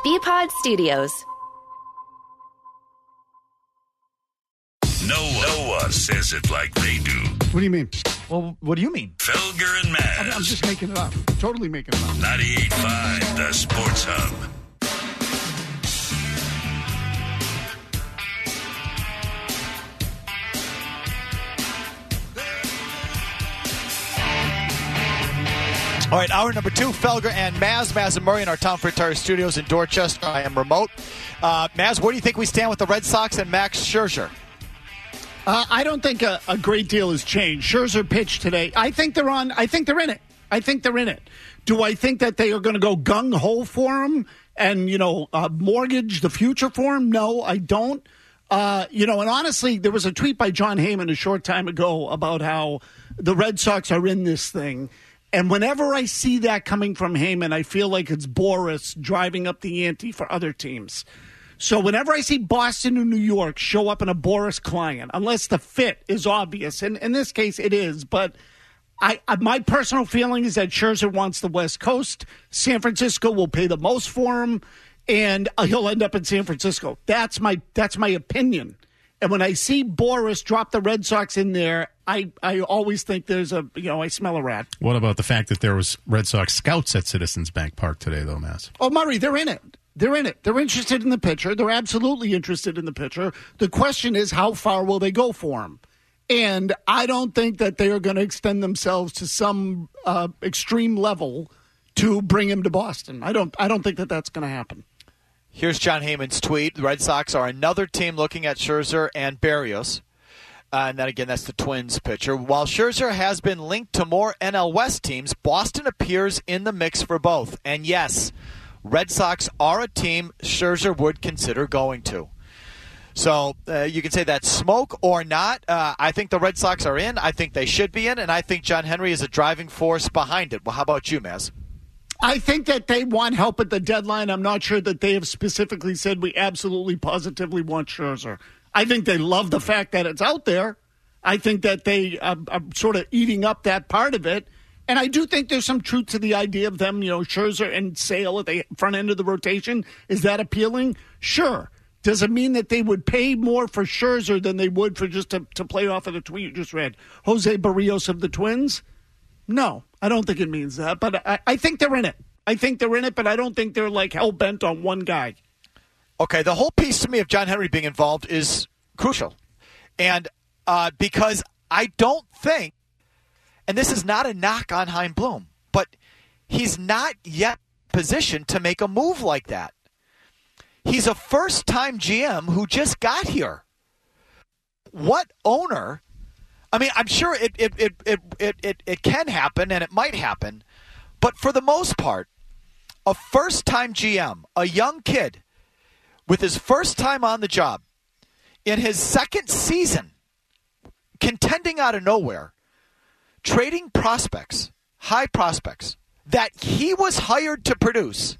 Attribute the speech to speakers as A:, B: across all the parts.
A: BPod Studios.
B: No one says it like they do.
C: What do you mean?
D: Well, what do you mean?
B: Felger and Maz.
C: I'm just making it up. Totally making it up.
B: 98.5, the Sports Hub.
D: All right, hour number 2, Felger and Maz and Murray in our Tom Fritz Studios in Dorchester. I am remote. Maz, where do you think we stand with the Red Sox and Max Scherzer?
C: I don't think a great deal has changed. Scherzer pitched today. I think they're in it. Do I think that they are going to go gung-ho for him and, mortgage the future for him? No, I don't. And honestly, there was a tweet by John Heyman a short time ago about how the Red Sox are in this thing. And whenever I see that coming from Heyman, I feel like it's Boris driving up the ante for other teams. So whenever I see Boston and New York show up in a Boris client, unless the fit is obvious, and in this case it is, but my personal feeling is that Scherzer wants the West Coast. San Francisco will pay the most for him, and he'll end up in San Francisco. That's my opinion. And when I see Boris drop the Red Sox in there, I always think there's I smell a rat.
E: What about the fact that there was Red Sox scouts at Citizens Bank Park today, though, Mass?
C: Oh, Murray, they're in it. They're in it. They're interested in the pitcher. They're absolutely interested in the pitcher. The question is, how far will they go for him? And I don't think that they are going to extend themselves to some extreme level to bring him to Boston. I don't think that that's going to happen.
D: Here's John Heyman's tweet. The Red Sox are another team looking at Scherzer and Berrios. And then again, that's the Twins pitcher. While Scherzer has been linked to more NL West teams, Boston appears in the mix for both. And yes, Red Sox are a team Scherzer would consider going to. So you can say that's smoke or not. I think the Red Sox are in. I think they should be in. And I think John Henry is a driving force behind it. Well, how about you, Maz?
C: I think that they want help at the deadline. I'm not sure that they have specifically said we absolutely positively want Scherzer. I think they love the fact that it's out there. I think that they are sort of eating up that part of it. And I do think there's some truth to the idea of them, Scherzer and Sale at the front end of the rotation. Is that appealing? Sure. Does it mean that they would pay more for Scherzer than they would for just to play off of the tweet you just read? Jose Berrios of the Twins? No, I don't think it means that. But I think they're in it. I think they're in it, but I don't think they're like hell-bent on one guy.
D: Okay, the whole piece to me of John Henry being involved is crucial. And because I don't think, and this is not a knock on Chaim Bloom, but he's not yet positioned to make a move like that. He's a first-time GM who just got here. What owner? I mean, I'm sure it can happen and it might happen, but for the most part, a first-time GM, a young kid, with his first time on the job, in his second season, contending out of nowhere, trading prospects, high prospects, that he was hired to produce,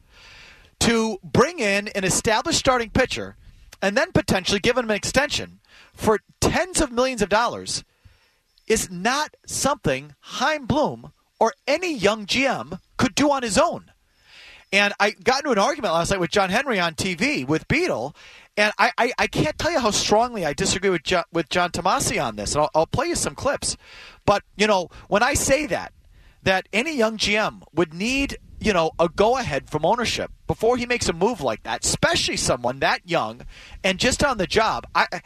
D: to bring in an established starting pitcher, and then potentially give him an extension for tens of millions of dollars, is not something Chaim Bloom or any young GM could do on his own. And I got into an argument last night with John Henry on TV with Beadle, and I can't tell you how strongly I disagree with John Tomasi on this. And I'll play you some clips. But, when I say that any young GM would need, a go-ahead from ownership before he makes a move like that, especially someone that young and just on the job,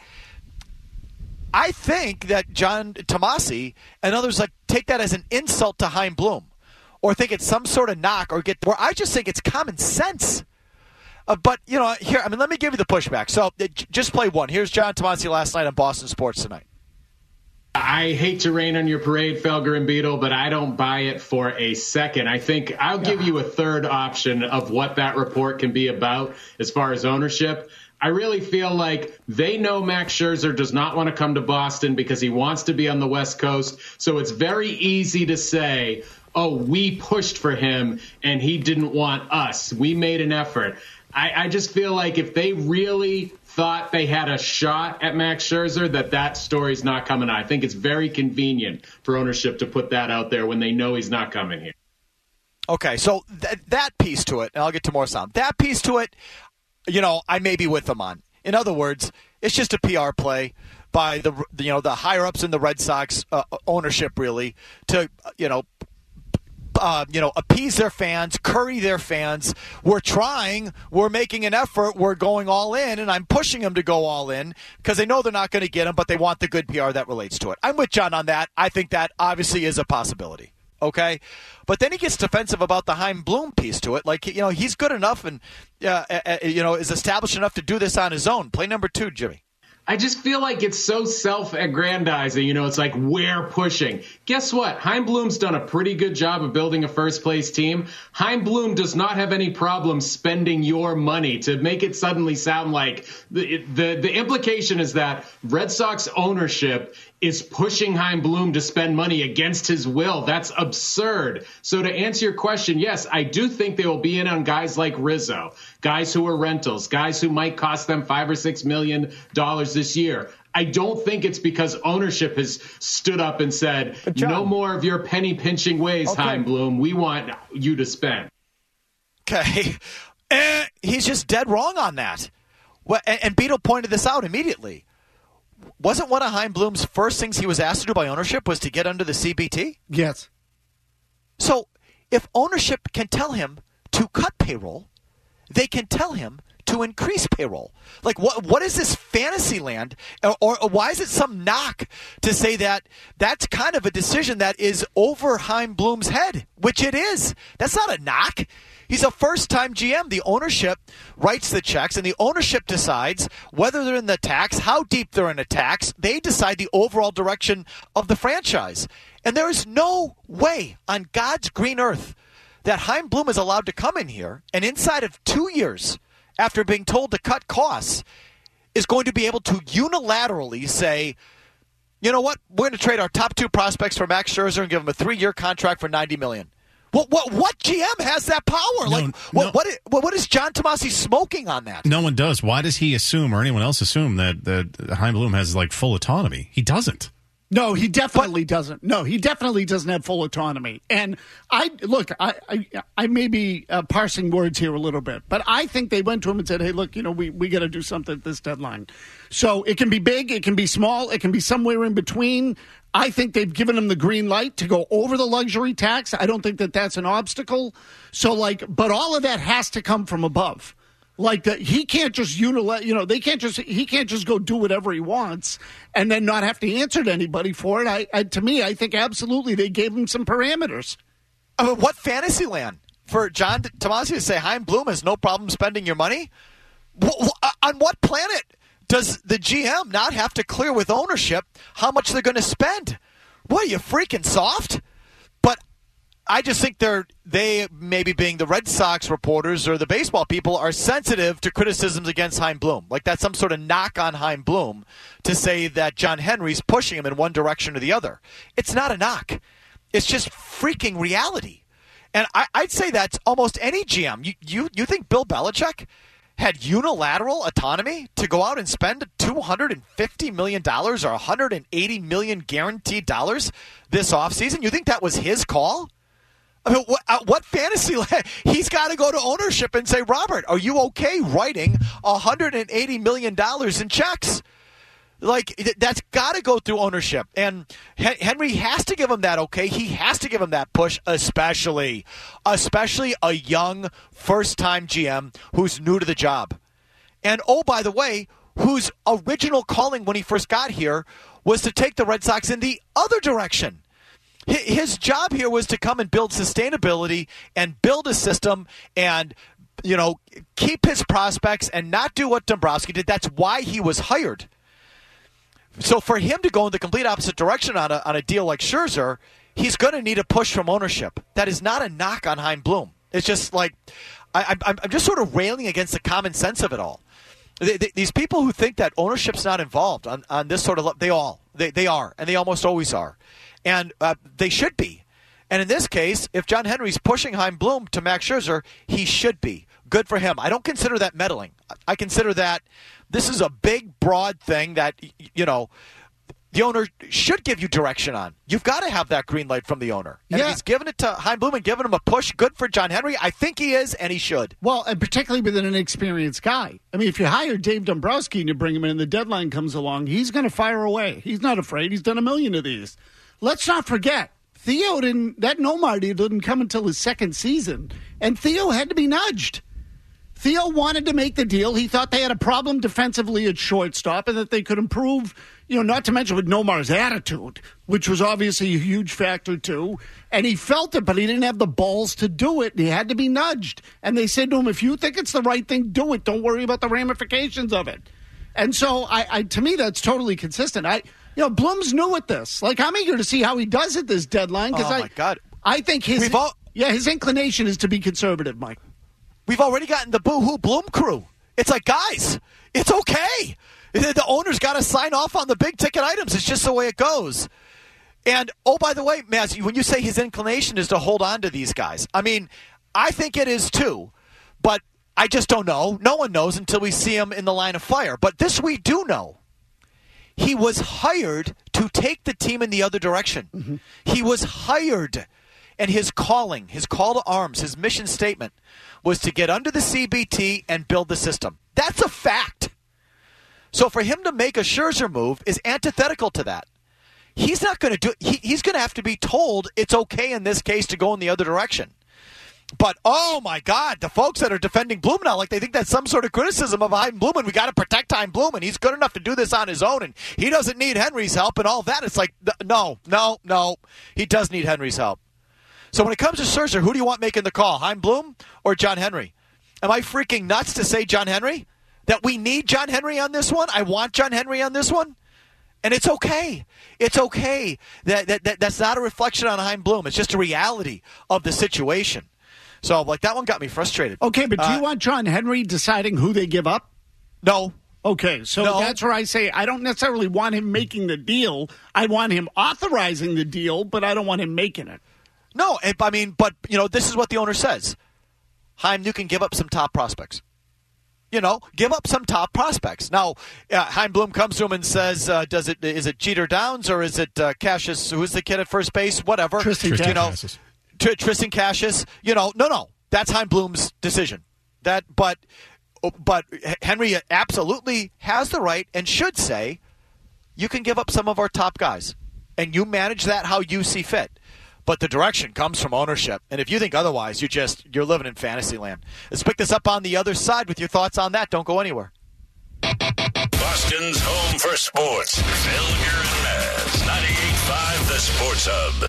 D: I think that John Tomasi and others take that as an insult to Chaim Bloom, or think it's some sort of knock, where I just think it's common sense. But, let me give you the pushback. So just play one. Here's John Tomasi last night on Boston Sports Tonight.
F: I hate to rain on your parade, Felger and Beadle, but I don't buy it for a second. I think I'll give you a third option of what that report can be about as far as ownership. I really feel like they know Max Scherzer does not want to come to Boston because he wants to be on the West Coast. So it's very easy to say, oh, we pushed for him and he didn't want us. We made an effort. I just feel like if they really thought they had a shot at Max Scherzer, that story's not coming out. I think it's very convenient for ownership to put that out there when they know he's not coming here.
D: Okay, so that piece to it, and I'll get to more sound. That piece to it, I may be with them on. In other words, it's just a PR play by the higher ups in the Red Sox ownership, really, to appease their fans, curry their fans. We're trying, we're making an effort, we're going all in, and I'm pushing them to go all in because they know they're not going to get them, but they want the good PR that relates to it. I'm with John on that. I think that obviously is a possibility. Okay, but then he gets defensive about the Chaim Bloom piece to it. Like, he's good enough and, is established enough to do this on his own. Play number 2, Jimmy.
F: I just feel like it's so self-aggrandizing. It's like we're pushing. Guess what? Chaim Bloom's done a pretty good job of building a first-place team. Chaim Bloom does not have any problem spending your money. To make it suddenly sound like the implication is that Red Sox ownership is pushing Chaim Bloom to spend money against his will. That's absurd. So to answer your question, yes, I do think they will be in on guys like Rizzo, guys who are rentals, guys who might cost them $5 or $6 million this year. I don't think it's because ownership has stood up and said, John, no more of your penny pinching ways, Chaim Bloom. We want you to spend.
D: Okay. He's just dead wrong on that. And Beetle pointed this out immediately. Wasn't one of Chaim Bloom's first things he was asked to do by ownership was to get under the CBT?
C: Yes.
D: So if ownership can tell him to cut payroll, they can tell him to increase payroll. Like, what is this fantasy land? Or why is it some knock to say that that's kind of a decision that is over Chaim Bloom's head, which it is. That's not a knock. He's a first-time GM. The ownership writes the checks, and the ownership decides whether they're in the tax, how deep they're in the tax. They decide the overall direction of the franchise. And there is no way on God's green earth that Chaim Bloom is allowed to come in here and inside of 2 years, after being told to cut costs, is going to be able to unilaterally say, you know what, we're going to trade our top 2 prospects for Max Scherzer and give him a 3-year contract for $90 million. What GM has that power? What is John Tomasi smoking on that?
E: No one does. Why does he assume, or anyone else assume, that Chaim Bloom has full autonomy? He doesn't.
C: No, he definitely doesn't. No, he definitely doesn't have full autonomy. And I may be parsing words here a little bit, but I think they went to him and said, hey, look, we got to do something at this deadline. So it can be big, it can be small, it can be somewhere in between. I think they've given him the green light to go over the luxury tax. I don't think that that's an obstacle. So but all of that has to come from above. He can't just he can't just go do whatever he wants and then not have to answer to anybody for it. To me, I think absolutely they gave him some parameters.
D: I mean, what fantasy land for John Tomasi to say Chaim Bloom has no problem spending your money? On what planet does the GM not have to clear with ownership how much they're going to spend? What, are you freaking soft? But I just think they maybe being the Red Sox reporters or the baseball people are sensitive to criticisms against Chaim Bloom. Like that's some sort of knock on Chaim Bloom to say that John Henry's pushing him in one direction or the other. It's not a knock. It's just freaking reality. And I'd say that's almost any GM. You think Bill Belichick had unilateral autonomy to go out and spend $250 million or $180 million guaranteed dollars this offseason? You think that was his call? I mean, what fantasy? He's got to go to ownership and say, Robert, are you okay writing $180 million in checks? That's got to go through ownership. And Henry has to give him that okay. He has to give him that push, especially a young first-time GM who's new to the job. And, oh, by the way, whose original calling when he first got here was to take the Red Sox in the other direction. His job here was to come and build sustainability and build a system and, keep his prospects and not do what Dombrowski did. That's why he was hired. So for him to go in the complete opposite direction on a deal like Scherzer, he's going to need a push from ownership. That is not a knock on Chaim Bloom. It's just I'm just sort of railing against the common sense of it all. These people who think that ownership's not involved on this sort of they are, and they almost always are. And they should be. And in this case, if John Henry's pushing Chaim Bloom to Max Scherzer, he should be. Good for him. I don't consider that meddling. I consider that this is a big, broad thing that, the owner should give you direction on. You've got to have that green light from the owner. And if he's giving it to Chaim Bloom and giving him a push, good for John Henry. I think he is, and he should.
C: Well, and particularly with an inexperienced guy. I mean, if you hire Dave Dombrowski and you bring him in and the deadline comes along, he's going to fire away. He's not afraid. He's done a million of these. Let's not forget, that Nomar deal didn't come until his second season, and Theo had to be nudged. Theo wanted to make the deal. He thought they had a problem defensively at shortstop and that they could improve, not to mention with Nomar's attitude, which was obviously a huge factor too. And he felt it, but he didn't have the balls to do it. And he had to be nudged. And they said to him, if you think it's the right thing, do it. Don't worry about the ramifications of it. And so to me, that's totally consistent. Bloom's new at this. Like, I'm eager to see how he does at this deadline.
D: Oh, my God.
C: I think his inclination is to be conservative, Mike.
D: We've already gotten the boo-hoo Bloom crew. It's like, guys, it's okay. The owner's got to sign off on the big-ticket items. It's just the way it goes. And, oh, by the way, Maz, when you say his inclination is to hold on to these guys, I mean, I think it is too, but I just don't know. No one knows until we see him in the line of fire. But this we do know. He was hired to take the team in the other direction. Mm-hmm. He was hired. And his call to arms, his mission statement was to get under the CBT and build the system. That's a fact. So for him to make a Scherzer move is antithetical to that. He's not going to do it. He's going to have to be told it's okay in this case to go in the other direction. But, oh, my God, the folks that are defending Bloom now, like they think that's some sort of criticism of Chaim Bloom, and we got to protect Chaim Bloom, and he's good enough to do this on his own, and he doesn't need Henry's help and all that. It's like, no. He does need Henry's help. So when it comes to Scherzer, who do you want making the call, Chaim Bloom or John Henry? Am I freaking nuts to say John Henry? That we need John Henry on this one? I want John Henry on this one? And it's okay. It's okay. That's not a reflection on Chaim Bloom. It's just a reality of the situation. So, that one got me frustrated.
C: Okay, but do you want John Henry deciding who they give up?
D: No.
C: Okay, so that's where I say I don't necessarily want him making the deal. I want him authorizing the deal, but I don't want him making it.
D: No, but this is what the owner says. Chaim, you can give up some top prospects. Give up some top prospects. Now, Chaim Bloom comes to him and says, is it Jeter Downs or is it Cassius? Who's the kid at first base? Whatever.
E: Tristan Cassius.
D: Tristan Cassius. No. That's Chaim Bloom's decision. But Henry absolutely has the right and should say, you can give up some of our top guys, and you manage that how you see fit. But the direction comes from ownership. And if you think otherwise, you're living in fantasy land. Let's pick this up on the other side with your thoughts on that. Don't go anywhere.
B: Boston's home for sports. Felger and Maz. 98.5 The Sports Hub.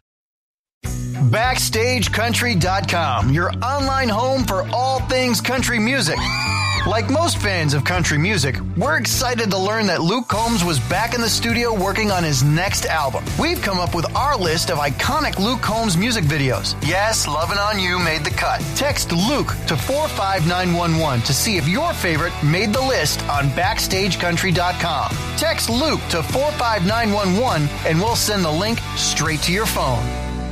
A: BackstageCountry.com, your online home for all things country music. Like most fans of country music, we're excited to learn that Luke Combs was back in the studio working on his next album. We've come up with our list of iconic Luke Combs music videos. Yes, Lovin' On You made the cut. Text Luke to 45911 to see if your favorite made the list on BackstageCountry.com. Text Luke to 45911 and we'll send the link straight to your phone.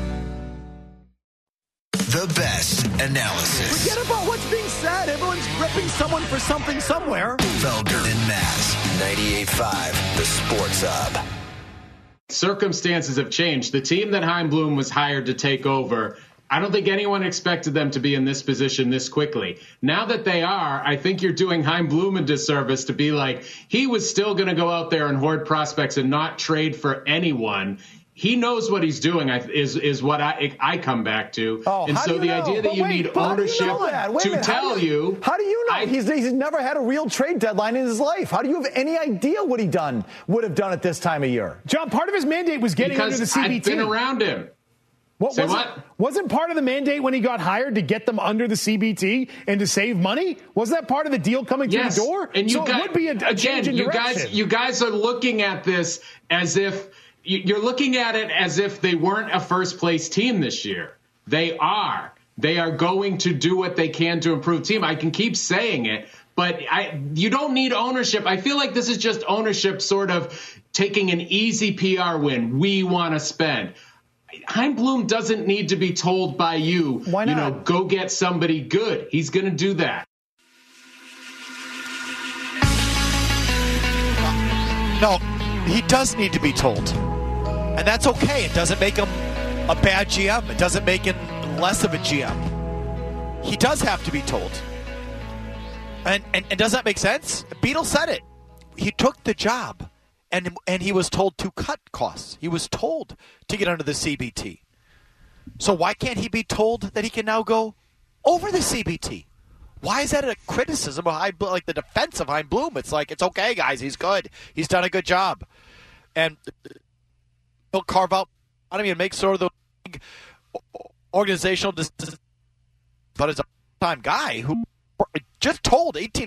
G: The best analysis.
H: Forget about what's being said. Everyone's ripping someone for something somewhere.
G: Felger and Maz, 98.5 The Sports Hub.
F: Circumstances have changed. The team that Chaim Bloom was hired to take over, I don't think anyone expected them to be in this position this quickly. Now that they are, I think you're doing Chaim Bloom a disservice to be like, he was still going to go out there and hoard prospects and not trade for anyone. He knows what he's doing, is what I come back to.
H: And so the idea that you need ownership to tell you. How do you know? He's never had a real trade deadline in his life. How do you have any idea what he would have done at this time of year? John, part of his mandate was getting under the CBT.
F: I've been around him.
H: Wasn't part of the mandate when he got hired to get them under the CBT and to save money? Wasn't that part of the deal coming through the door?
F: And
H: it would be a change in direction.
F: You guys are looking at this as if you're looking at it as if they weren't a first-place team this year. They are. They are going to do what they can to improve the team. I can keep saying it, but you don't need ownership. I feel like this is just ownership sort of taking an easy PR win. We want to spend. Chaim Bloom doesn't need to be told by you,
H: why not?
F: Go get somebody good. He's going to do that.
D: No. he does need to be told. And that's okay. It doesn't make him a bad GM. It doesn't make him less of a GM. He does have to be told. And does that make sense? Beadle said it. He took the job, and he was told to cut costs. He was told to get under the CBT. So why can't he be told that he can now go over the CBT? Why is that a criticism of like the defense of Chaim Bloom? It's like, it's okay, guys. He's good. He's done a good job. And he'll carve out autonomy and make sort of the organizational decisions. But as a time guy who just told 18.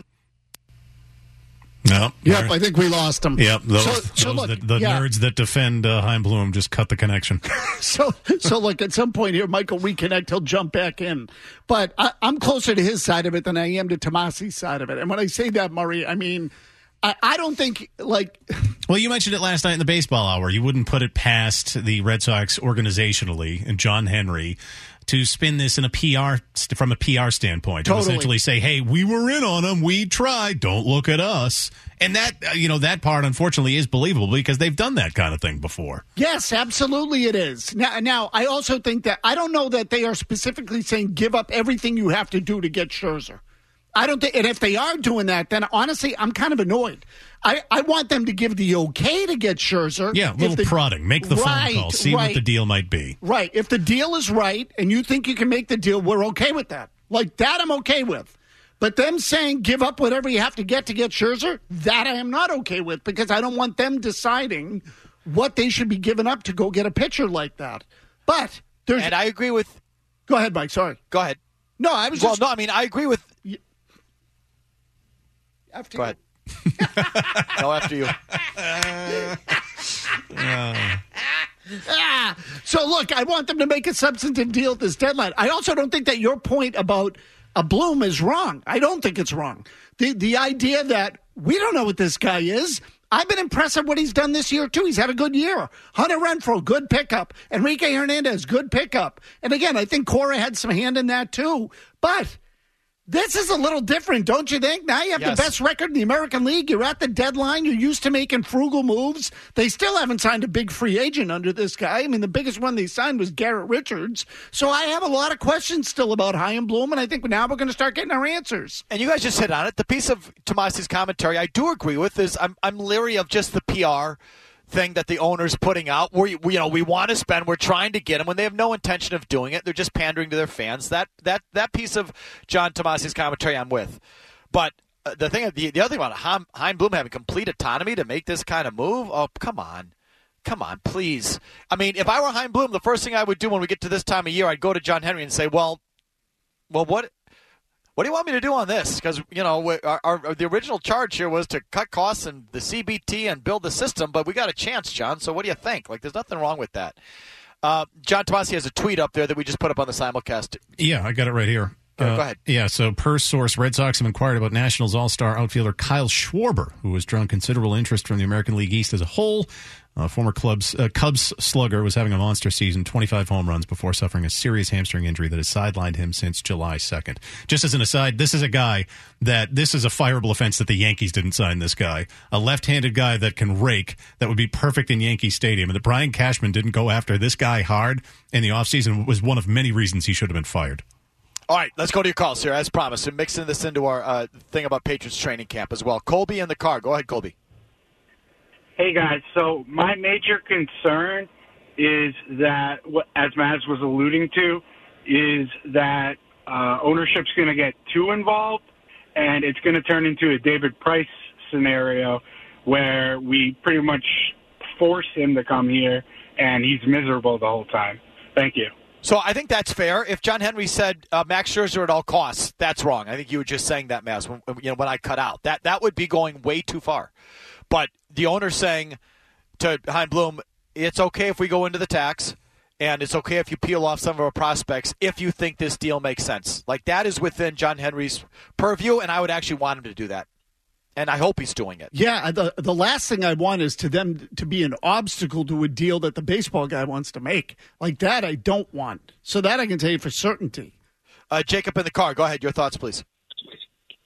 E: No.
C: Yep, I think we lost him.
E: Yep, the
C: yeah.
E: nerds that defend Chaim Bloom just cut the connection.
C: So look, at some point here, Michael reconnect, he'll jump back in. But I'm closer to his side of it than I am to Tomasi's side of it. And when I say that, Murray, I mean, I don't think, like...
E: Well, you mentioned it last night in the baseball hour. You wouldn't put it past the Red Sox organizationally and John Henry to spin this in from a PR standpoint.
C: Totally.
E: To essentially say, hey, we were in on them. We tried. Don't look at us. And that, that part, unfortunately, is believable because they've done that kind of thing before.
C: Yes, absolutely it is. Now, I also think that, I don't know that they are specifically saying give up everything you have to do to get Scherzer. I don't think, and if they are doing that, then honestly, I'm kind of annoyed. I want them to give the okay to get Scherzer.
E: Yeah, a little prodding. Make the phone call. See what the deal might be.
C: Right. If the deal is right and you think you can make the deal, we're okay with that. Like that, I'm okay with. But them saying give up whatever you have to get Scherzer, that I am not okay with because I don't want them deciding what they should be giving up to go get a pitcher like that. But there's.
D: And I agree with.
C: Go ahead, Mike. Sorry.
D: Go ahead.
C: No, I was just.
D: Well, no, I mean, I agree with.
C: After
D: Go ahead. No, after you.
C: So, look, I want them to make a substantive deal at this deadline. I also don't think that your point about a Bloom is wrong. I don't think it's wrong. The idea that we don't know what this guy is. I've been impressed with what he's done this year, too. He's had a good year. Hunter Renfroe, good pickup. Enrique Hernandez, good pickup. And again, I think Cora had some hand in that, too. But this is a little different, don't you think? Now you have the best record in the American League. You're at the deadline. You're used to making frugal moves. They still haven't signed a big free agent under this guy. I mean, the biggest one they signed was Garrett Richards. So I have a lot of questions still about Chaim Bloom, and I think now we're going to start getting our answers.
D: And you guys just hit on it. The piece of Tomasi's commentary I do agree with is I'm leery of just the PR thing that the owner's putting out. We want to spend. We're trying to get them when they have no intention of doing it. They're just pandering to their fans. That piece of John Tomasi's commentary I'm with. But the other thing about Chaim Bloom having complete autonomy to make this kind of move. Oh, come on, please. I mean, if I were Chaim Bloom, the first thing I would do when we get to this time of year, I'd go to John Henry and say, well, what do you want me to do on this? Because, the original charge here was to cut costs and the CBT and build the system, but we got a chance, John. So what do you think? Like, there's nothing wrong with that. John Tomasi has a tweet up there that we just put up on the simulcast.
E: Yeah, I got it right here.
D: Go ahead.
E: Yeah, so per source, Red Sox have inquired about Nationals All-Star outfielder Kyle Schwarber, who has drawn considerable interest from the American League East as a whole. Former Cubs slugger was having a monster season, 25 home runs before suffering a serious hamstring injury that has sidelined him since July 2nd. Just as an aside, this is a guy this is a fireable offense that the Yankees didn't sign this guy. A left-handed guy that can rake, that would be perfect in Yankee Stadium. And that Brian Cashman didn't go after this guy hard in the offseason was one of many reasons he should have been fired.
D: All right, let's go to your calls here, as promised. And mixing this into our thing about Patriots training camp as well. Colby in the car. Go ahead, Colby.
I: Hey, guys. So my major concern is that, as Maz was alluding to, is that ownership's going to get too involved, and it's going to turn into a David Price scenario where we pretty much force him to come here, and he's miserable the whole time. Thank you.
D: So I think that's fair. If John Henry said Max Scherzer at all costs, that's wrong. I think you were just saying that, Maz, when I cut out. That would be going way too far. But the owner saying to Chaim Bloom, it's okay if we go into the tax, and it's okay if you peel off some of our prospects if you think this deal makes sense. Like, that is within John Henry's purview, and I would actually want him to do that. And I hope he's doing it.
C: Yeah, the last thing I want is to them to be an obstacle to a deal that the baseball guy wants to make. Like that, I don't want. So that I can tell you for certainty.
D: Jacob in the car. Go ahead. Your thoughts, please.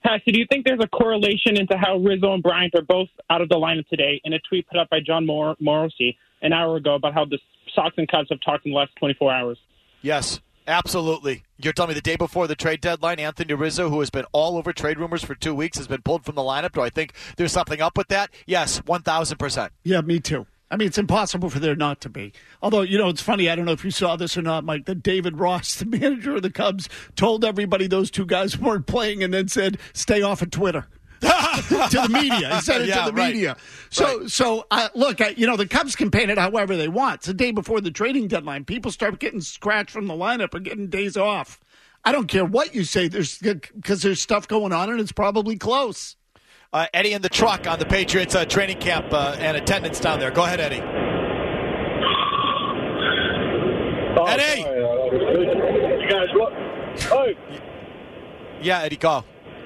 J: Patsy, do you think there's a correlation into how Rizzo and Bryant are both out of the lineup today in a tweet put up by John Morosi an hour ago about how the Sox and Cubs have talked in the last 24 hours?
D: Yes, absolutely. You're telling me the day before the trade deadline, Anthony Rizzo, who has been all over trade rumors for 2 weeks, has been pulled from the lineup? Do I think there's something up with that? Yes, 1,000%.
C: Yeah, me too. I mean, it's impossible for there not to be. Although, it's funny, I don't know if you saw this or not, Mike, that David Ross, the manager of the Cubs, told everybody those two guys weren't playing and then said, stay off of Twitter. To the media. He said it to the media. So look, the Cubs can paint it however they want. It's the day before the trading deadline. People start getting scratched from the lineup or getting days off. I don't care what you say, because there's stuff going on and it's probably close.
D: Eddie in the truck on the Patriots training camp and attendance down there. Go ahead, Eddie. Eddie!
K: You guys, what? Oh.
D: Yeah, Eddie, go.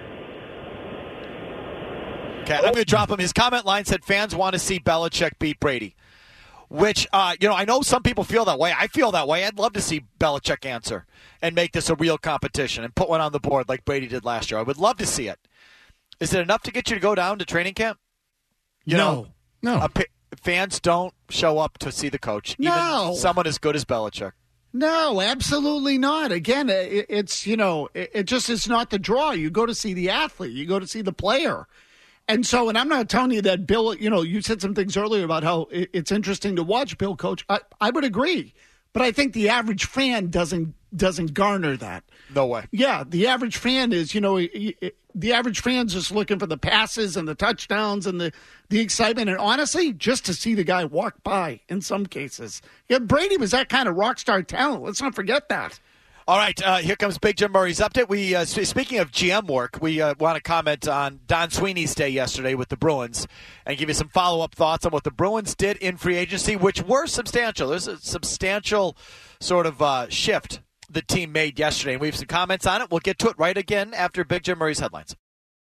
D: Okay, I'm going to drop him. His comment line said fans want to see Belichick beat Brady, which, I know some people feel that way. I feel that way. I'd love to see Belichick answer and make this a real competition and put one on the board like Brady did last year. I would love to see it. Is it enough to get you to go down to training camp?
C: No.
D: Fans don't show up to see the coach. Even someone as good as Belichick.
C: No, absolutely not. Again, it's, it just is not the draw. You go to see the athlete. You go to see the player. And I'm not telling you that Bill, you said some things earlier about how it's interesting to watch Bill coach. I would agree. But I think the average fan doesn't garner that.
D: No way.
C: Yeah, the average fan is, the average fan's just looking for the passes and the touchdowns and the excitement. And honestly, just to see the guy walk by in some cases. Yeah, Brady was that kind of rock star talent. Let's not forget that.
D: All right, here comes Big Jim Murray's update. We speaking of GM work, we want to comment on Don Sweeney's day yesterday with the Bruins and give you some follow-up thoughts on what the Bruins did in free agency, which were substantial. There's a substantial sort of shift the team made yesterday, and we have some comments on it. We'll get to it right again after Big Jim Murray's headlines.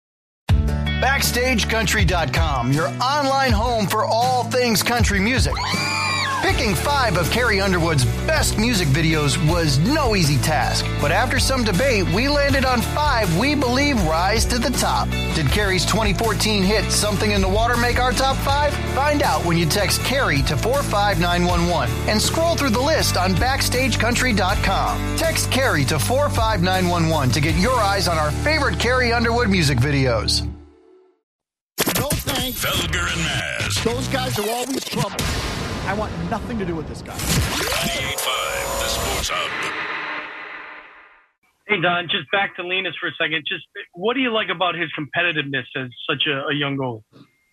A: BackstageCountry.com, your online home for all things country music. Picking 5 of Carrie Underwood's best music videos was no easy task, but after some debate, we landed on 5 we believe rise to the top. Did Carrie's 2014 hit Something in the Water make our top 5? Find out when you text Carrie to 45911 and scroll through the list on BackstageCountry.com. Text Carrie to 45911 to get your eyes on our favorite Carrie Underwood music videos.
C: No thanks.
B: Felger and Maz.
C: Those guys are always trouble.
H: I want nothing to do with this guy.
B: 98.5, the Sports Hub.
L: Hey, Don, just back to Linus for a second. Just what do you like about his competitiveness as such a young goalie?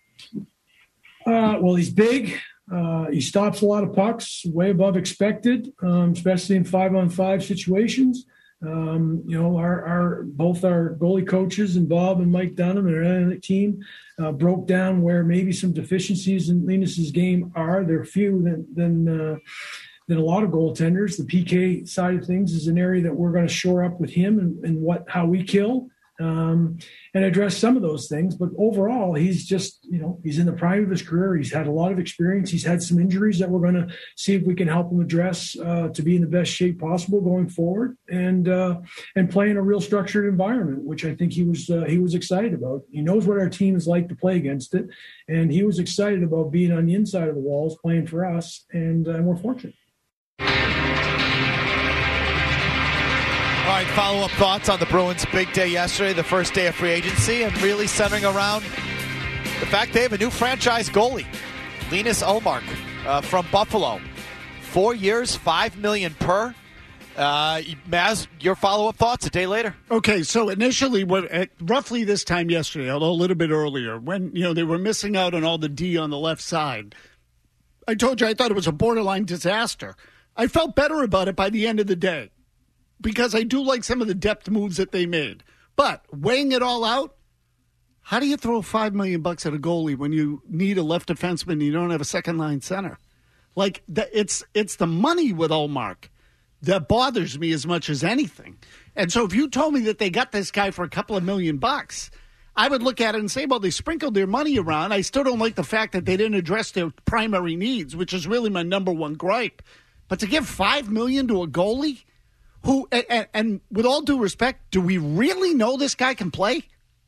M: Well, he's big. He stops a lot of pucks, way above expected, especially in 5-on-5 situations. Both our goalie coaches and Bob and Mike Dunham and our analytic team broke down where maybe some deficiencies in Linus's game are. They're few than a lot of goaltenders. The PK side of things is an area that we're going to shore up with him and how we kill and address some of those things. But overall, he's just, he's in the prime of his career. He's had a lot of experience. He's had some injuries that we're going to see if we can help him address to be in the best shape possible going forward and play in a real structured environment, which I think he was excited about. He knows what our team is like to play against it, and he was excited about being on the inside of the walls playing for us, and we're fortunate.
D: All right, follow-up thoughts on the Bruins' big day yesterday, the first day of free agency, and really centering around the fact they have a new franchise goalie, Linus Ullmark from Buffalo. 4 years, $5 million per. Maz, your follow-up thoughts a day later.
C: Okay, so initially, roughly this time yesterday, although a little bit earlier, when they were missing out on all the D on the left side, I told you I thought it was a borderline disaster. I felt better about it by the end of the day, because I do like some of the depth moves that they made. But weighing it all out, how do you throw $5 million at a goalie when you need a left defenseman and you don't have a second-line center? Like, it's the money with Ullmark that bothers me as much as anything. And so if you told me that they got this guy for a couple of $1 million, I would look at it and say, well, they sprinkled their money around. I still don't like the fact that they didn't address their primary needs, which is really my number one gripe. But to give $5 million to a goalie who, and with all due respect, do we really know this guy can play?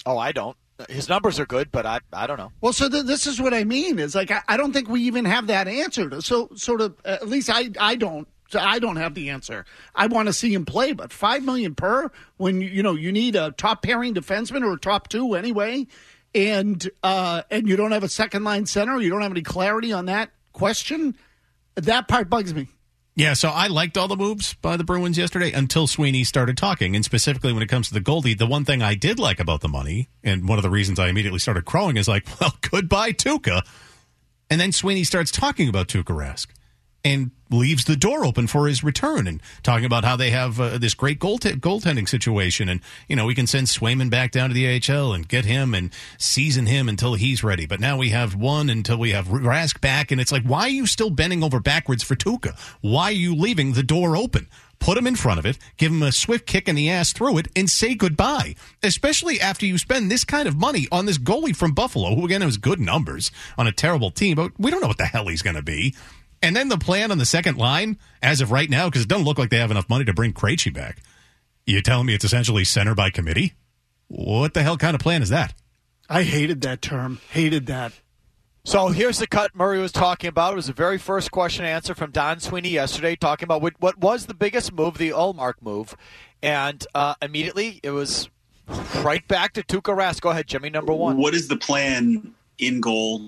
D: Oh, I don't. His numbers are good, but I don't know.
C: Well, so this is what I mean. Is like I don't think we even have that answer. So sort of at least I don't. So I don't have the answer. I want to see him play, but $5 million per when you need a top pairing defenseman or a top two anyway, and you don't have a second line center. You don't have any clarity on that question. That part bugs me.
E: Yeah, so I liked all the moves by the Bruins yesterday until Sweeney started talking, and specifically when it comes to the goalie, the one thing I did like about the money, and one of the reasons I immediately started crowing is like, well, goodbye, Tuukka. And then Sweeney starts talking about Tuukka Rask and leaves the door open for his return and talking about how they have this great goaltending situation, and we can send Swayman back down to the AHL and get him and season him until he's ready. But now we have one until we have Rask back, and it's like, why are you still bending over backwards for Tuukka? Why are you leaving the door open? Put him in front of it, give him a swift kick in the ass through it, and say goodbye, especially after you spend this kind of money on this goalie from Buffalo, who, again, has good numbers on a terrible team, but we don't know what the hell he's going to be. And then the plan on the second line, as of right now, because it doesn't look like they have enough money to bring Krejci back. You telling me it's essentially center by committee? What the hell kind of plan is that?
C: I hated that term. Hated that.
D: So here's the cut Murray was talking about. It was the very first question and answer from Don Sweeney yesterday, talking about what was the biggest move, the Ullmark move. And immediately it was right back to Tuukka Rask. Go ahead, Jimmy, number one.
N: What is the plan in goal?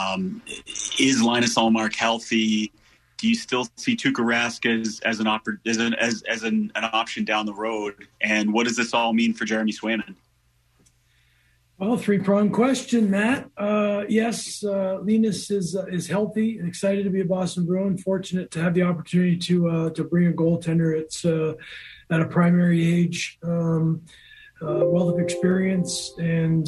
N: Is Linus Ullmark healthy? Do you still see Tuukka Rask as an option down the road? And what does this all mean for Jeremy Swayman?
M: Well, three-pronged question, Matt. Yes, Linus is healthy and excited to be a Boston Bruin. Fortunate to have the opportunity to bring a goaltender at a primary age. Wealth of experience, and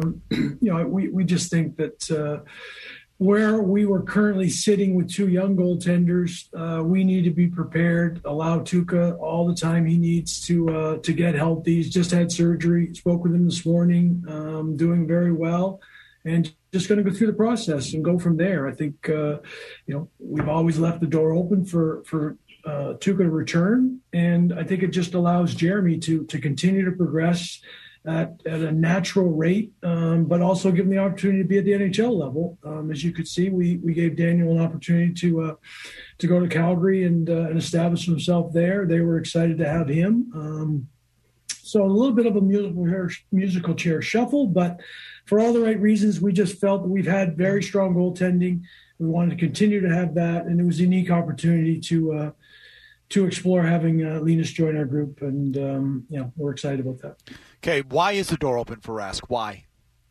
M: we just think that where we were currently sitting with two young goaltenders, we need to be prepared. Allow Tuukka all the time he needs to get healthy. He's just had surgery. Spoke with him this morning, doing very well, and just going to go through the process and go from there. I think we've always left the door open for Tuukka to return, and I think it just allows Jeremy to continue to progress at a natural rate, but also give him the opportunity to be at the NHL level. As you could see, we gave Daniel an opportunity to go to Calgary and establish himself there. They were excited to have him. So a little bit of a musical chair shuffle, but for all the right reasons, we just felt that we've had very strong goaltending. We wanted to continue to have that, and it was a unique opportunity to explore having Linus join our group, and we're excited about that.
D: Okay, why is the door open for Rask? Why?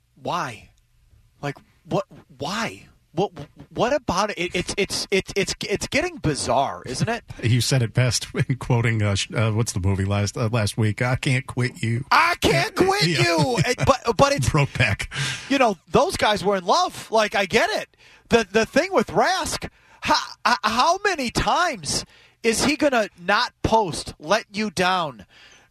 D: Like what? Why? What about it? It's getting bizarre, isn't it?
E: You said it best in quoting what's the movie last week? I can't quit you.
D: I can't quit you. But it's
E: Brokeback.
D: Those guys were in love. Like, I get it. The thing with Rask, how many times is he going to not post, let you down,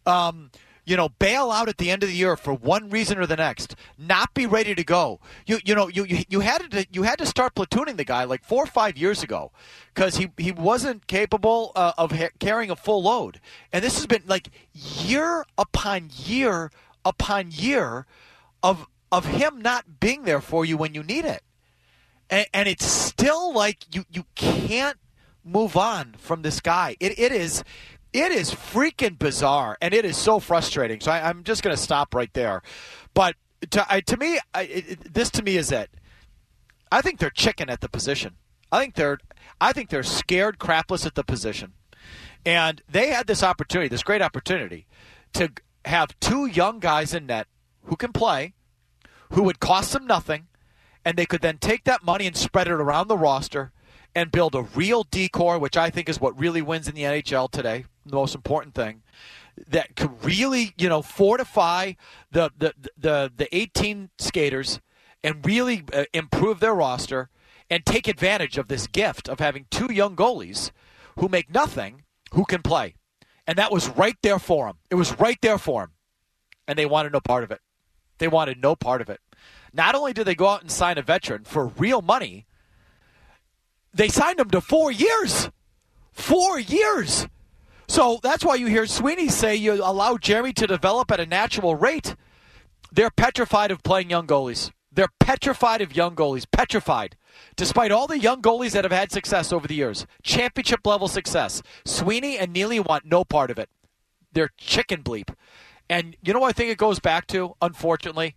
D: bail out at the end of the year for one reason or the next, not be ready to go? You had to start platooning the guy like 4 or 5 years ago because he wasn't capable of carrying a full load. And this has been like year upon year upon year of him not being there for you when you need it. And it's still like you can't move on from this guy. It is freaking bizarre, and it is so frustrating. So I'm just going to stop right there. But to me is it. I think they're chicken at the position. I think they're scared crapless at the position, and they had this great opportunity, to have two young guys in net who can play, who would cost them nothing, and they could then take that money and spread it around the roster and build a real decor, which I think is what really wins in the NHL today, the most important thing, that could really, fortify the 18 skaters and really improve their roster and take advantage of this gift of having two young goalies who make nothing, who can play. And that was right there for them. It was right there for them. And they wanted no part of it. They wanted no part of it. Not only did they go out and sign a veteran for real money, they signed him to 4 years. 4 years. So that's why you hear Sweeney say you allow Jeremy to develop at a natural rate. They're petrified of playing young goalies. They're petrified of young goalies. Petrified. Despite all the young goalies that have had success over the years, championship-level success, Sweeney and Neely want no part of it. They're chicken bleep. And you know what I think it goes back to, unfortunately?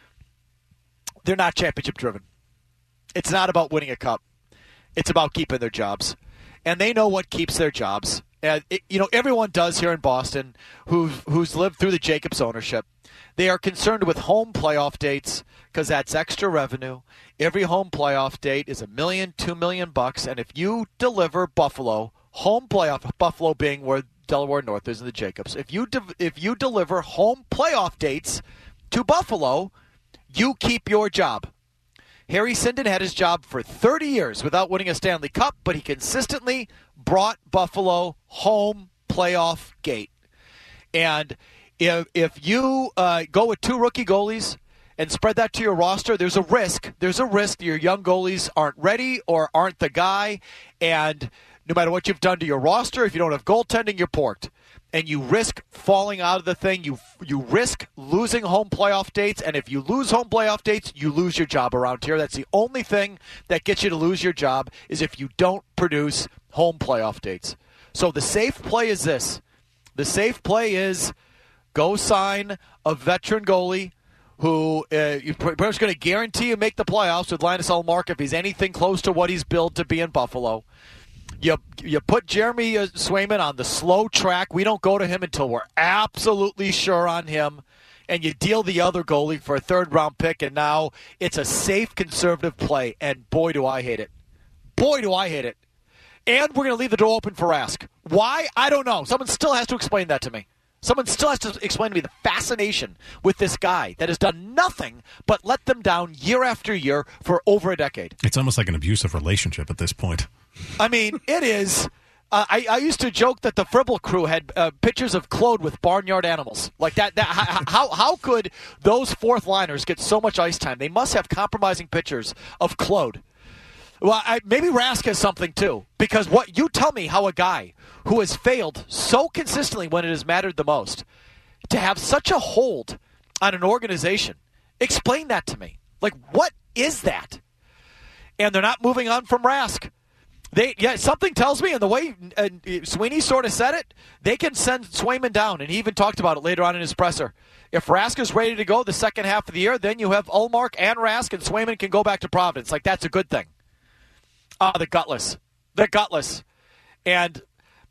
D: They're not championship-driven. It's not about winning a cup. It's about keeping their jobs. And they know what keeps their jobs. And everyone does here in Boston who's lived through the Jacobs ownership. They are concerned with home playoff dates because that's extra revenue. Every home playoff date is $1 million, $2 million bucks, and if you deliver Buffalo home playoff, Buffalo being where Delaware North is in the Jacobs, if you deliver home playoff dates to Buffalo, you keep your job. Harry Sinden had his job for 30 years without winning a Stanley Cup, but he consistently brought Buffalo home playoff gate. And if you go with 2 rookie goalies and spread that to your roster, there's a risk. There's a risk your young goalies aren't ready or aren't the guy. And no matter what you've done to your roster, if you don't have goaltending, you're porked. And you risk falling out of the thing. You risk losing home playoff dates. And if you lose home playoff dates, you lose your job around here. That's the only thing that gets you to lose your job is if you don't produce home playoff dates. So the safe play is this. The safe play is go sign a veteran goalie who you're pretty much going to guarantee you make the playoffs with Linus Ullmark if he's anything close to what he's billed to be in Buffalo. You put Jeremy Swayman on the slow track. We don't go to him until we're absolutely sure on him. And you deal the other goalie for a third-round pick, and now it's a safe, conservative play. And boy, do I hate it. Boy, do I hate it. And we're going to leave the door open for Rask. Why? I don't know. Someone still has to explain that to me. Someone still has to explain to me the fascination with this guy that has done nothing but let them down year after year for over a decade.
E: It's almost like an abusive relationship at this point.
D: I mean, it is. I used to joke that the Fribble crew had pictures of Claude with barnyard animals. Like that how could those fourth liners get so much ice time? They must have compromising pictures of Claude. Well, maybe Rask has something, too. Because what you tell me how a guy who has failed so consistently when it has mattered the most, to have such a hold on an organization, explain that to me. Like, what is that? And they're not moving on from Rask. Something tells me, and the way Sweeney sort of said it, they can send Swayman down, and he even talked about it later on in his presser. If Rask is ready to go the second half of the year, then you have Ullmark and Rask, and Swayman can go back to Providence. Like, that's a good thing. They're gutless. They're gutless. And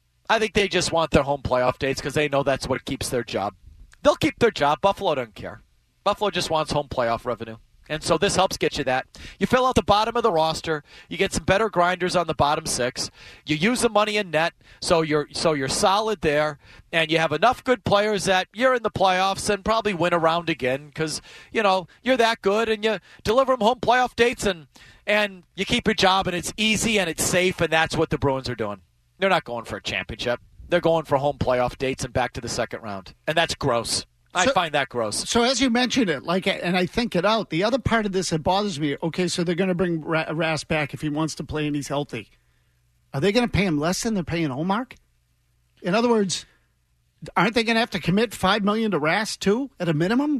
D: I think they just want their home playoff dates because they know that's what keeps their job. They'll keep their job. Buffalo doesn't care. Buffalo just wants home playoff revenue. And so this helps get you that. You fill out the bottom of the roster. You get some better grinders on the bottom 6. You use the money in net, so you're solid there. And you have enough good players that you're in the playoffs and probably win a round again because, you're that good. And you deliver them home playoff dates and you keep your job, and it's easy and it's safe, and that's what the Bruins are doing. They're not going for a championship. They're going for home playoff dates and back to the second round. And that's gross. I find that gross.
C: So as you mentioned it, and I think it out, the other part of this that bothers me, okay, so they're going to bring Rask back if he wants to play and he's healthy. Are they going to pay him less than they're paying Ullmark? In other words, aren't they going to have to commit $5 million to Rask too, at a minimum?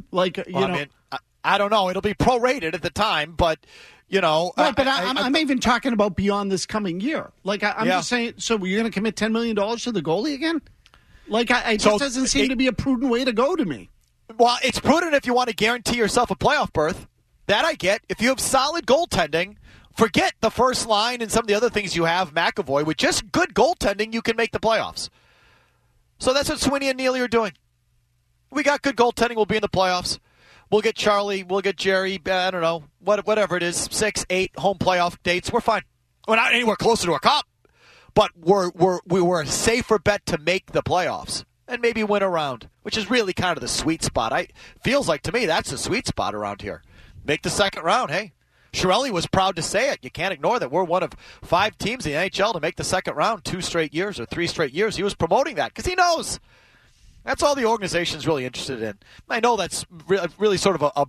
D: I don't know. It'll be prorated at the time, but...
C: Right, but I'm even talking about beyond this coming year. I'm just saying, so you're going to commit $10 million to the goalie again? It just doesn't seem to be a prudent way to go to me.
D: Well, it's prudent if you want to guarantee yourself a playoff berth. That I get. If you have solid goaltending, forget the first line and some of the other things you have, McAvoy. With just good goaltending, you can make the playoffs. So that's what Sweeney and Neely are doing. We got good goaltending. We'll be in the playoffs. We'll get Charlie. We'll get Jerry. I don't know. Whatever it is, 6, 8 home playoff dates. We're fine. We're not anywhere closer to a cup, but we were a safer bet to make the playoffs and maybe win a round, which is really kind of the sweet spot. Feels like to me that's the sweet spot around here. Make the second round. Hey, Chiarelli was proud to say it. You can't ignore that. We're one of 5 teams in the NHL to make the second round 2 straight years or 3 straight years. He was promoting that because he knows. That's all the organization's really interested in. I know that's really sort of a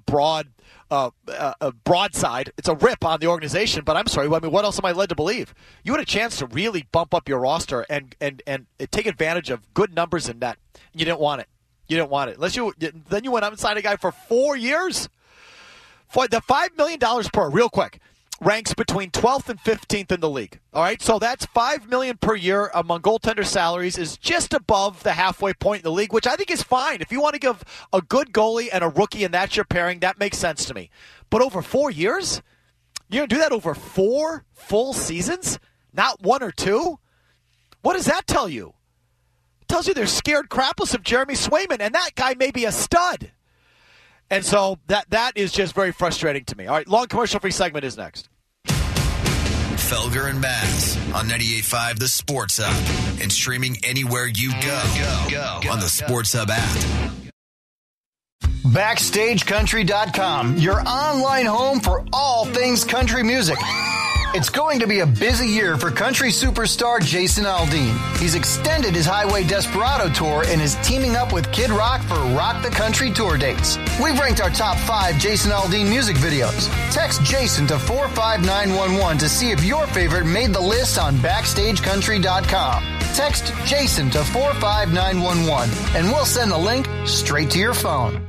D: broadside. It's a rip on the organization, but I'm sorry. I mean, what else am I led to believe? You had a chance to really bump up your roster and take advantage of good numbers in net. You didn't want it. You didn't want it. Then you went out and signed a guy for 4 years. For the $5 million per, real quick, ranks between 12th and 15th in the league. All right, so that's $5 million per year among goaltender salaries is just above the halfway point in the league, which I think is fine. If you want to give a good goalie and a rookie and that's your pairing, that makes sense to me. But over 4 years? You're going to do that over 4 full seasons? Not 1 or 2? What does that tell you? It tells you they're scared crapless of Jeremy Swayman, and that guy may be a stud. And so that is just very frustrating to me. All right, long commercial-free segment is next.
G: Felger and Mazz on 98.5 The Sports Hub and streaming anywhere you go on the Sports Hub app.
A: BackstageCountry.com, your online home for all things country music. It's going to be a busy year for country superstar Jason Aldean. He's extended his Highway Desperado tour and is teaming up with Kid Rock for Rock the Country tour dates. We've ranked our top 5 Jason Aldean music videos. Text Jason to 45911 to see if your favorite made the list on BackstageCountry.com. Text Jason to 45911 and we'll send the link straight to your phone.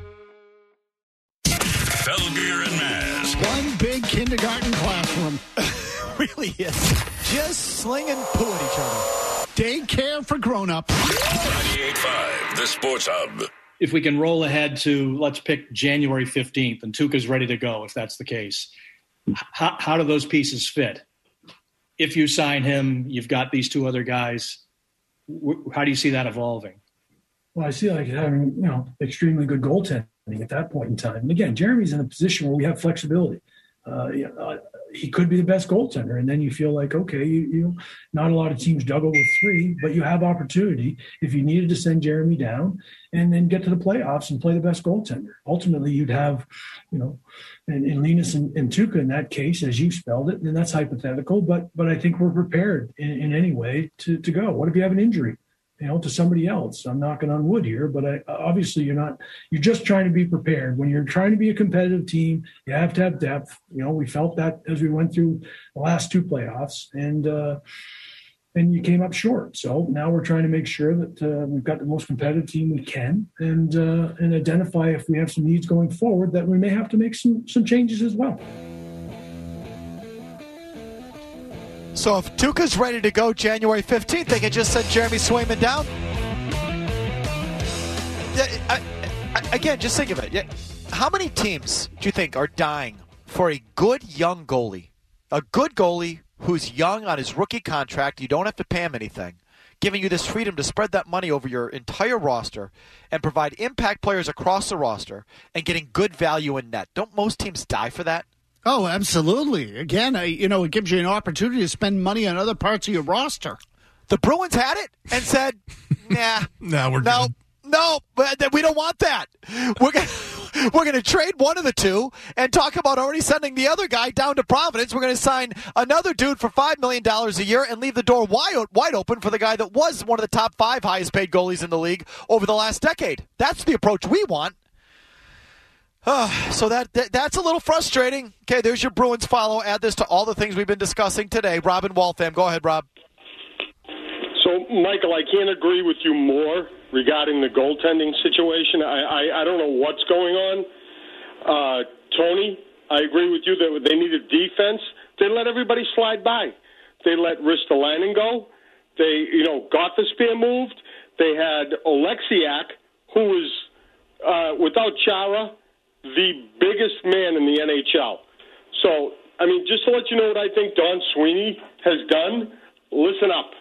B: Felger and Mazz.
C: One big kindergarten classroom.
D: Really is. Just slinging poo at each other.
C: Daycare for grown-ups.
B: 98.5 The Sports Hub.
O: If we can roll ahead to, let's pick January 15th, and Tuukka's ready to go, if that's the case, how do those pieces fit? If you sign him, you've got these 2 other guys. How do you see that evolving?
M: Well, I see like having, extremely good goaltending at that point in time. And again, Jeremy's in a position where we have flexibility. He could be the best goaltender, and then you feel like, okay, you not a lot of teams juggle with 3, but you have opportunity if you needed to send Jeremy down and then get to the playoffs and play the best goaltender. Ultimately, you'd have, and Linus and Tuukka in that case, as you spelled it, and that's hypothetical, but I think we're prepared in any way to go. What if you have an injury? To somebody else. I'm knocking on wood here, but obviously you're just trying to be prepared. When you're trying to be a competitive team, you have to have depth. We felt that as we went through the last 2 playoffs and you came up short. So now we're trying to make sure that we've got the most competitive team we can and identify if we have some needs going forward that we may have to make some changes as well.
D: So if Tuukka's ready to go January 15th, they can just send Jeremy Swayman down? Again, just think of it. How many teams do you think are dying for a good young goalie? A good goalie who's young on his rookie contract, you don't have to pay him anything, giving you this freedom to spread that money over your entire roster and provide impact players across the roster and getting good value in net. Don't most teams die for that?
C: Oh, absolutely. Again, it gives you an opportunity to spend money on other parts of your roster.
D: The Bruins had it and said, nah.
E: No, we're good.
D: No, we don't want that. We're going to trade one of the 2 and talk about already sending the other guy down to Providence. We're going to sign another dude for $5 million a year and leave the door wide open for the guy that was one of the top 5 highest paid goalies in the league over the last decade. That's the approach we want. So that's a little frustrating. Okay, there's your Bruins follow. Add this to all the things we've been discussing today. Rob in Waltham. Go ahead, Rob.
P: So, Michael, I can't agree with you more regarding the goaltending situation. I don't know what's going on. Tony, I agree with you that they needed defense. They let everybody slide by. They let Ristolainen go. They, Gothensphere moved. They had Oleksiak, who was, without Chara, the biggest man in the NHL. So, just to let you know what I think Don Sweeney has done, listen up.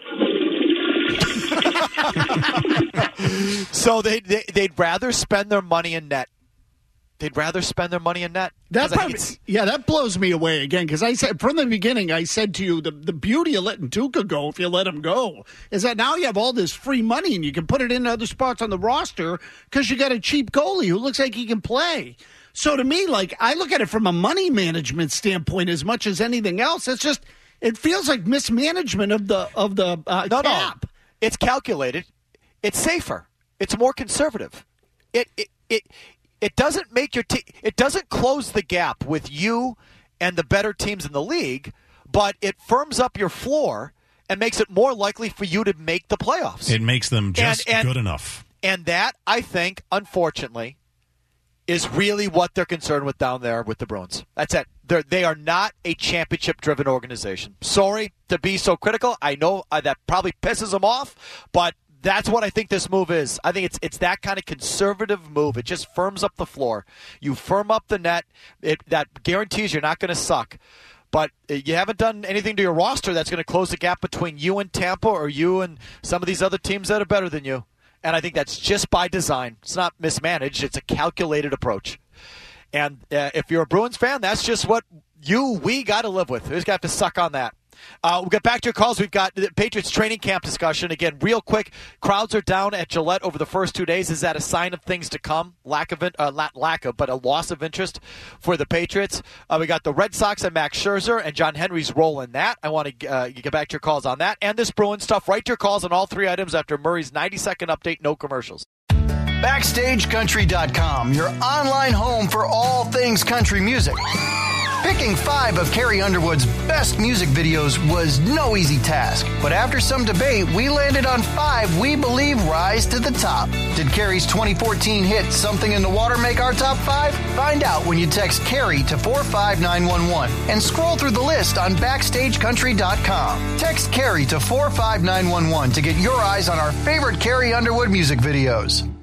D: So they'd rather spend their money in net. They'd rather spend their money in net.
C: That blows me away again, because I said from the beginning, I said to you, the beauty of letting Tuukka go, if you let him go, is that now you have all this free money and you can put it in other spots on the roster because you got a cheap goalie who looks like he can play. So to me, I look at it from a money management standpoint as much as anything else. It feels like mismanagement of the cap.
D: No. It's calculated. It's safer. It's more conservative. It doesn't make your team. It doesn't close the gap with you and the better teams in the league, but it firms up your floor and makes it more likely for you to make the playoffs.
E: It makes them just good enough.
D: And that, I think, unfortunately, is really what they're concerned with down there with the Bruins. That's it. They are not a championship-driven organization. Sorry to be so critical. I know that probably pisses them off, but that's what I think this move is. I think it's that kind of conservative move. It just firms up the floor. You firm up the net. That guarantees you're not going to suck. But you haven't done anything to your roster that's going to close the gap between you and Tampa or you and some of these other teams that are better than you. And I think that's just by design. It's not mismanaged. It's a calculated approach. And if you're a Bruins fan, that's just what we got to live with. We just got to suck on that. We'll get back to your calls. We've got the Patriots training camp discussion. Again, real quick, crowds are down at Gillette over the first 2 days. Is that a sign of things to come? But a loss of interest for the Patriots. We got the Red Sox and Max Scherzer and John Henry's role in that. I want to get back to your calls on that. And this Bruins stuff. Write your calls on all three items after Murray's 90-second update. No commercials.
A: BackstageCountry.com, your online home for all things country music. Picking 5 of Carrie Underwood's best music videos was no easy task, but after some debate, we landed on 5 we believe rise to the top. Did Carrie's 2014 hit Something in the Water make our top 5? Find out when you text Carrie to 45911 and scroll through the list on BackstageCountry.com. Text Carrie to 45911 to get your eyes on our favorite Carrie Underwood music videos.